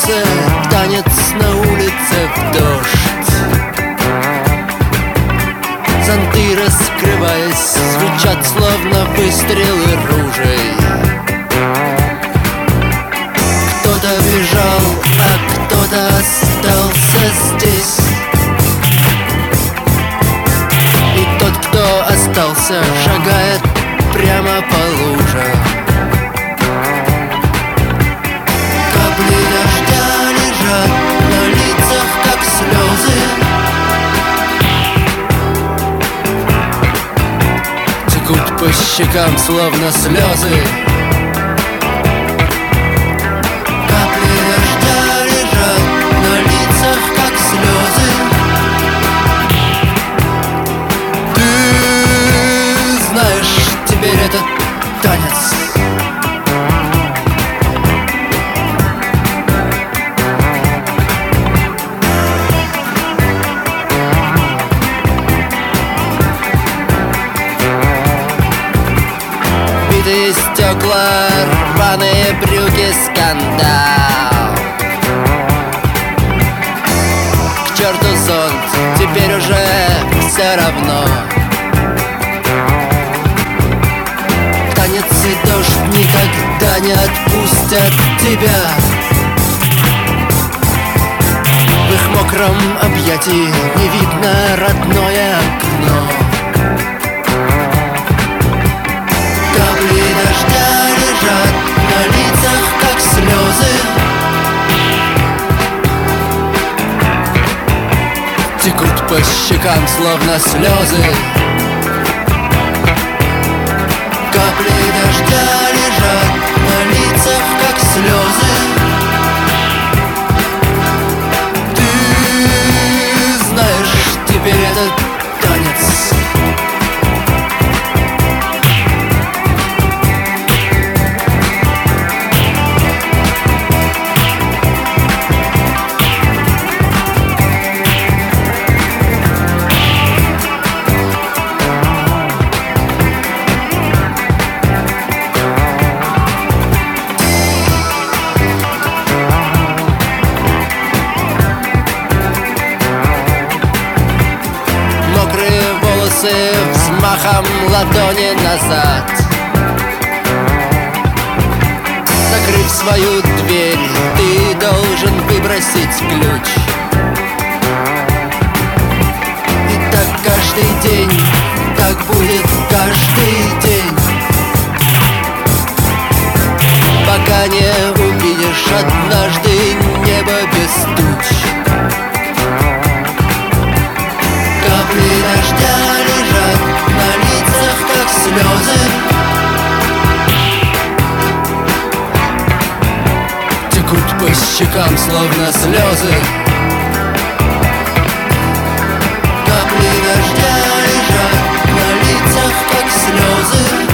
солнце, танец на улице в дождь. Зонты, раскрываясь, звучат словно выстрелы ружей. Кто-то бежал, а кто-то остался здесь. И тот, кто остался, шагает прямо по лужам. Капли дождя лежат на лицах, как слезы. Текут по щекам, словно слезы. Капли дождя лежат на лицах, как слезы. Ты знаешь теперь этот танец. Битые стекла, рваные брюки, скандал. К черту зонт, теперь уже все равно. Танец и дождь никогда не отпустят тебя. В их мокром объятии не видно родное окно. Капли дождя лежат на лицах, как слезы. Текут по щекам, словно слезы. Капли дождя лежат на лицах, как слезы. Ты знаешь теперь этот танец. Взмахом ладони назад. Закрыв свою дверь, ты должен выбросить ключ. И так каждый день, так будет каждый день, пока не увидишь однажды небо без туч. Капли дождя лежат на лицах, как слезы. Текут по щекам, словно слезы. Капли дождя лежат на лицах, как слезы.